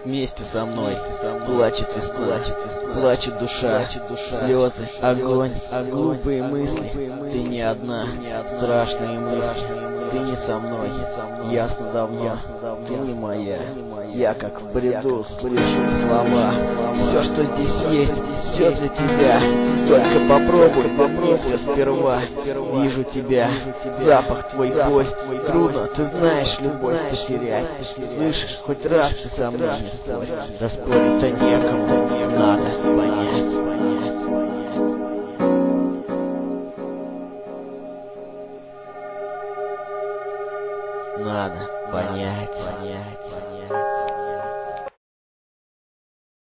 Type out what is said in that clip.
вместе со мной. Плачет весна, плачет душа, слезы, огонь, глупые мысли. Ты не одна, страшные мысли. Ты не со мной, ясно давно, ты не моя. Я как в бреду слышу слова. Все, что здесь есть, все для тебя. Только попробуй верни все сперва. Вижу тебя, запах твой, боль. Трудно, ты знаешь, любовь потерять. Слышишь, хоть раз ты со мной не спорь. Да спорить-то некому.